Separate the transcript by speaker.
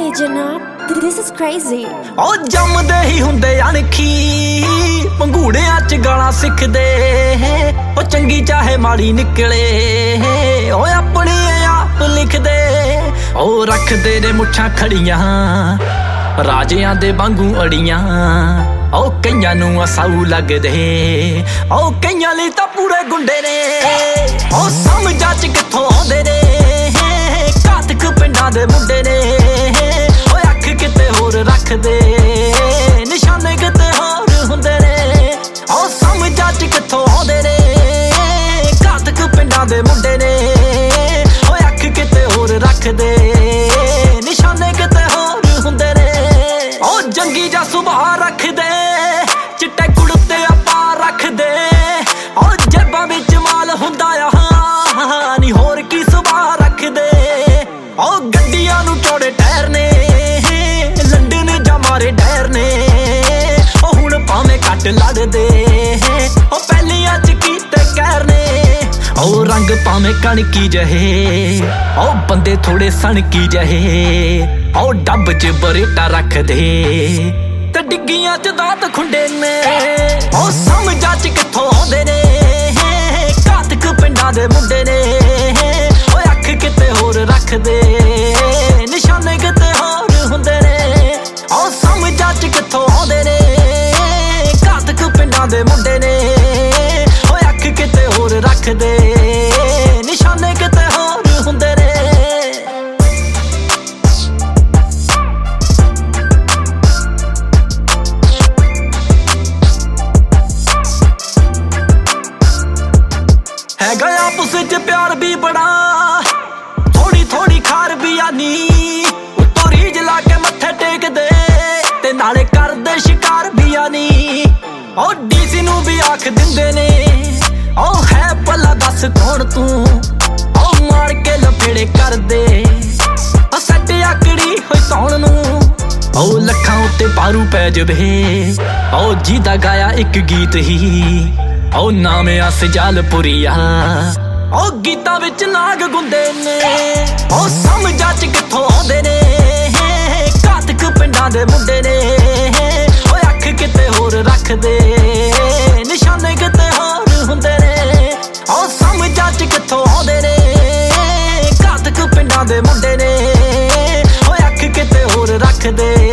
Speaker 1: जनाब, this is crazy।
Speaker 2: ओ जमदे ही हुंदे अणखी पंघूड़ियां च गालां सिखदे ओ चंगी चाहे माड़ी निकले ओ अपनी आप लिखदे ओ रखदे ने मुट्ठां खड़ियां राजियां दे वांगू अड़ियां ओ कईयां नूं असाऊ लगदे ओ कईयां लई तां पूरे गुंडे ने ओ समझा च कित्थों आउंदे ने घातक पिंडां दे मुंडे ने ओ अख किते होर रखदे निशाने किते होर हुंदे ने ओ समझा च कित्थों आउंदे ने घातक पिंडां दे मुंडे ने ओ अख किते होर रखदे निशाने किते होर हुंदे ने ओ जंगी जा सुभाऽ रखदे चिट्टे कुड़ते आपा रखदे ओ जेबां विच माल हुंदा आ नी होर की सुभाऽ रखदे ओ गड्डियां नूं चौड़े टायर ने लंडन जा मारे डैर ने ओ हुण भावें घट लड़दे ओ पैलियां च कीते कहर ने ओ रंग भावें कणकी जहे ओ बंदे थोड़े सणकी जहे ओ डब च बरेटा रखदे ते डिग्गियां च दात खुंडे ने ओ समझा च कित्थों आउंदे ने घातक पिंडां दे मुंडे ने ओ अख किते होर रखदे निशाने किते होर हुंदे ने ओ समझा च कित्थों आउंदे ने घातक पिंडां दे मुंडे ने ओ अख किते होर रखदे निशाने किते होर हुंदे ने है गया आपस च प्यार भी बड़ा थोड़ी थोड़ी खार भी आनी उत्तों रीज ला के मत्थे टेक दे ते नाले कर दे शिकार भी आनी ओ डीसी नूं भी आख दिंदे ने ओ है भला दस कौन तू ओ मार के लफेड़े कर दे ओ सट आकड़ी होई तौण नूं ओ लखां उत्ते पारू पै जवे ओ जीदा गाया एक गीत ही ओ नाम आ सजालपुरिया ओ गीतां विच नाग गुंदे ने ओ समझा च कित्थों आउंदे ने घातक पिंडां दे मुंडे ने ओ अख किते होर रखदे निशाने किते होर हुंदे ने ओ समझा च कित्थों आउंदे ने घातक पिंडां दे मुंडे ने ओ अख किते होर रखदे